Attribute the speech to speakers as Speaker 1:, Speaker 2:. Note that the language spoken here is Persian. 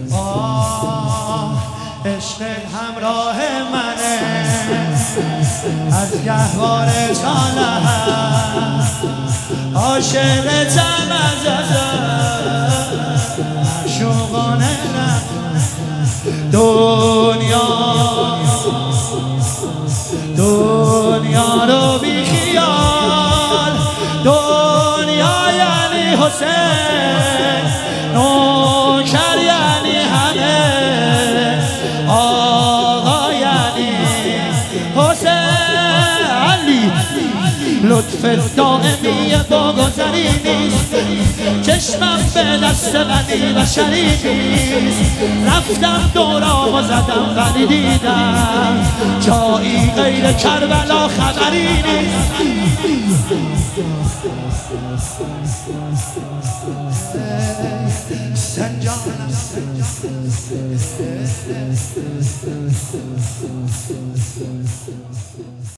Speaker 1: عشق همراه منه از گهواره تا لحد عاشقتم از معشوقانه دنیا رو بی خیال دنیا یعنی حسین نوکر یعنی همه آقا یعنی حسین علی لطف دائمی باگذری نیست چشمم به دست بدی بشری نیست رفتم دورامو زدم ولی دیدم جایی غیر کربلا خبری نیست سنجانم